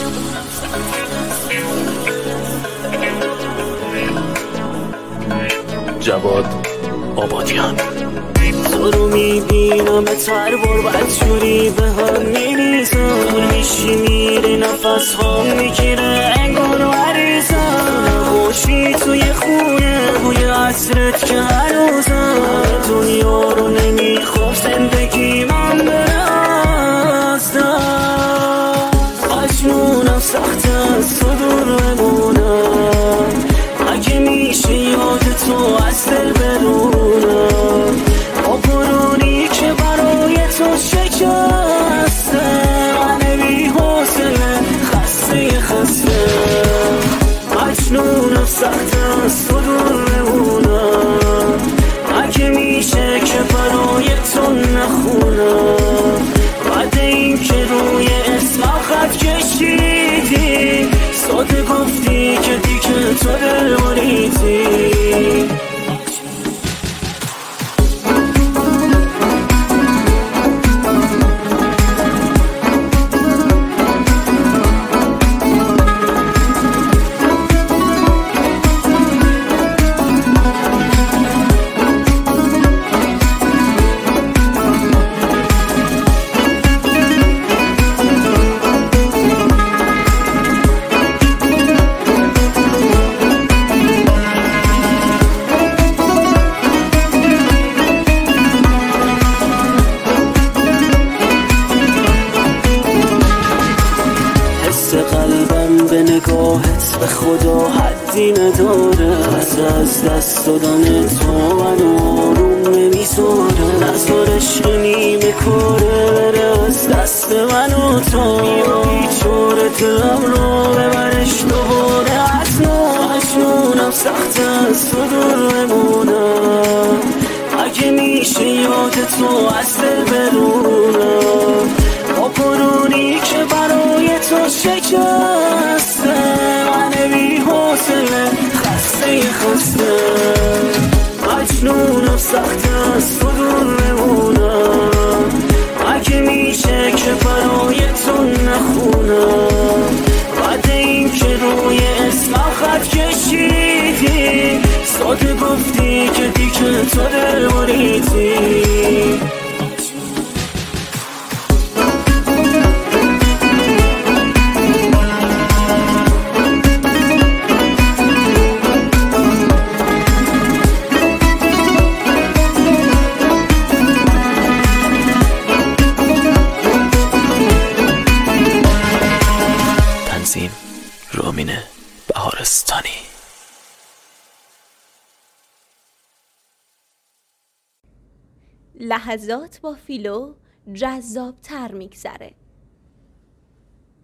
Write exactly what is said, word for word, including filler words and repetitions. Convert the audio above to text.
جواد آبادیان. تو رو میبینم هر بار بدجوری به هم میریزم، دور میشی میره نفس ها میگیره انگار و عریزم، نباشی توی خونه بوی عصرت که هنوزم، دنیا رو نمیخوام زندگی من بره از دست، مجنونم سخت از تو دور بمونم، اگه میشه یاد تو از دل برونم، آبرونی که برای تو شکسته، من بی حوصله خسته خسته، مجنونم سخت از تو دور بمونم، اگه میشه که برای تو نخونم، بعد این که روی اسمم خط کشیدی، ساده گفتی که دیگه تو دل بریدی. قلبم به نگاهت به خدا حدی نداره، از از دست دادن تو منو آروم نمیذاره، نظر عشق نیمه کاره بره از دست من و تو، بیچاره دلم رو ببرش دوباره از نو، مجنونم سخت از تو دور بمونم، اگه میشه یاد تو از دل برونم، آبرونی که برای تو شکسته، من بی حوصله خسته خسته، مجنونم سخت از تو دور بمونم، اگه میشه که برای تو نخونم، بعد این که روی اسمم خط کشیدی، ساده گفتی که دیگه تو دل بریدی. رامین بهارستانی. لحظات با فیلو جذاب تر میگذره.